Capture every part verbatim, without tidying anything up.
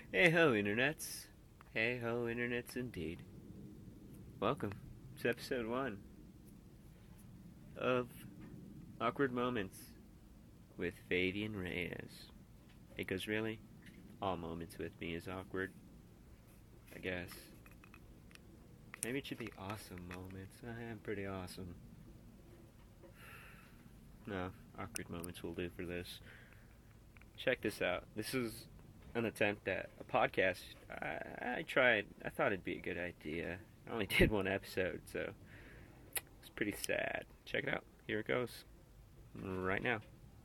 Hey ho, internets. Hey ho, internets indeed. Welcome to episode one of Awkward Moments with Fabian Reyes. Because really, all moments with me is awkward. I guess. Maybe it should be awesome moments. I am pretty awesome. No, awkward moments will do for this. Check this out. This is an attempt at a podcast. I, I tried. I thought it'd be a good idea. I only did one episode, so it's pretty sad. Check it out. Here it goes. Right now.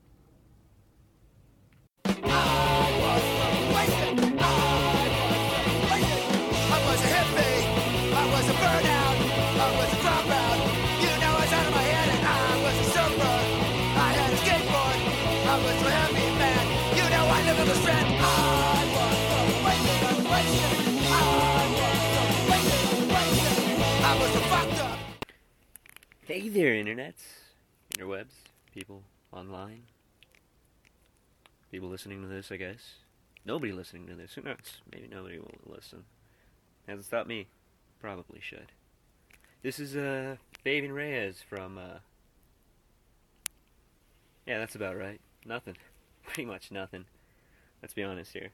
I was a hippie, I was a burnout, I was a dropout. You know I was out of my head and I was a surfer. I had a skateboard, I was a heavy man. You know I lived on the strand. I was so wasted, I was wasted. I was so wasted, I was wasted. I was so fucked up. Hey there, internets, interwebs, people online, people listening to this, I guess. Nobody listening to this. Who knows? Maybe nobody will listen. Hasn't stopped me. Probably should. This is uh Fabian Reyes from uh yeah, that's about right. Nothing. Pretty much nothing. Let's be honest here.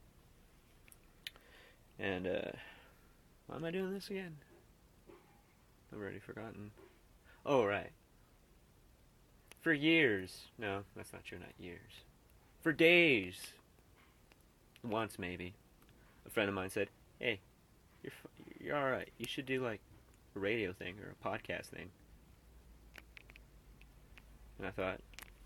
And uh why am I doing this again? I've already forgotten. Oh, right. For years. No, that's not true, not years. For days. Once, maybe. A friend of mine said, hey, you're you're alright. You should do, like, a radio thing or a podcast thing. And I thought,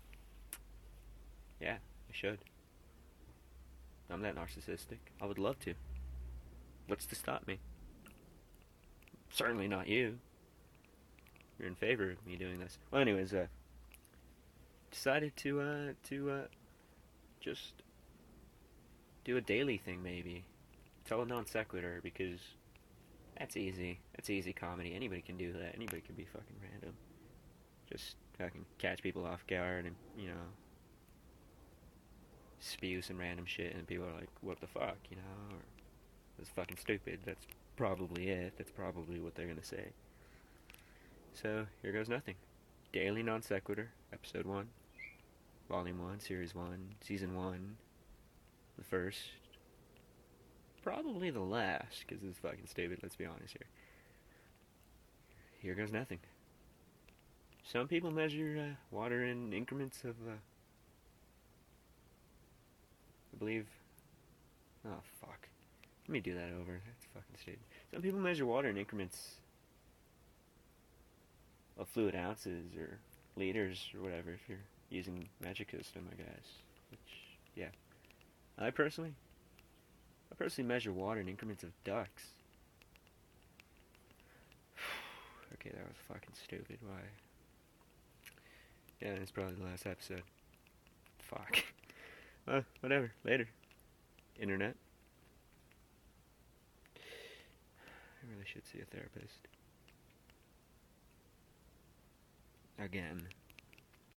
yeah, I should. I'm that narcissistic. I would love to. What's to stop me? Certainly not you. You're in favor of me doing this. Well, anyways, uh, decided to, uh, to, uh, just do a daily thing, maybe. Tell a non sequitur, because that's easy. That's easy comedy. Anybody can do that. Anybody can be fucking random. Just fucking catch people off guard and, you know, spew some random shit, and people are like, what the fuck, you know? Or, that's fucking stupid. That's probably it. That's probably what they're gonna say. So, here goes nothing. Daily non sequitur, episode one. Volume one, series one, season one. The first. Probably the last, because it's fucking stupid, let's be honest here. Here goes nothing. Some people measure uh, water in increments of, uh, I believe, oh fuck. Let me do that over, that's fucking stupid. Some people measure water in increments of fluid ounces, or liters, or whatever, if you're using metric system, I guess. Which, yeah. I personally, I personally measure water in increments of ducks. Okay, that was fucking stupid. Why? Yeah, it's probably the last episode. Fuck. Well, whatever. Later. Internet. I really should see a therapist. Again.